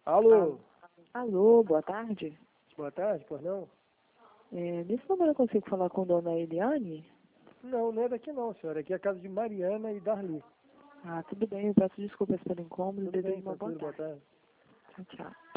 Alô? Alô, boa tarde. Boa tarde, pois não? Nesse número eu consigo falar com Dona Eliane? Não, não é daqui não, senhora. Aqui é a casa de Mariana e Darli. Ah, tudo bem, eu peço desculpas pelo incômodo, Tudo bem, desejo uma boa tranquilo, boa tarde. tarde. Tchau, tchau.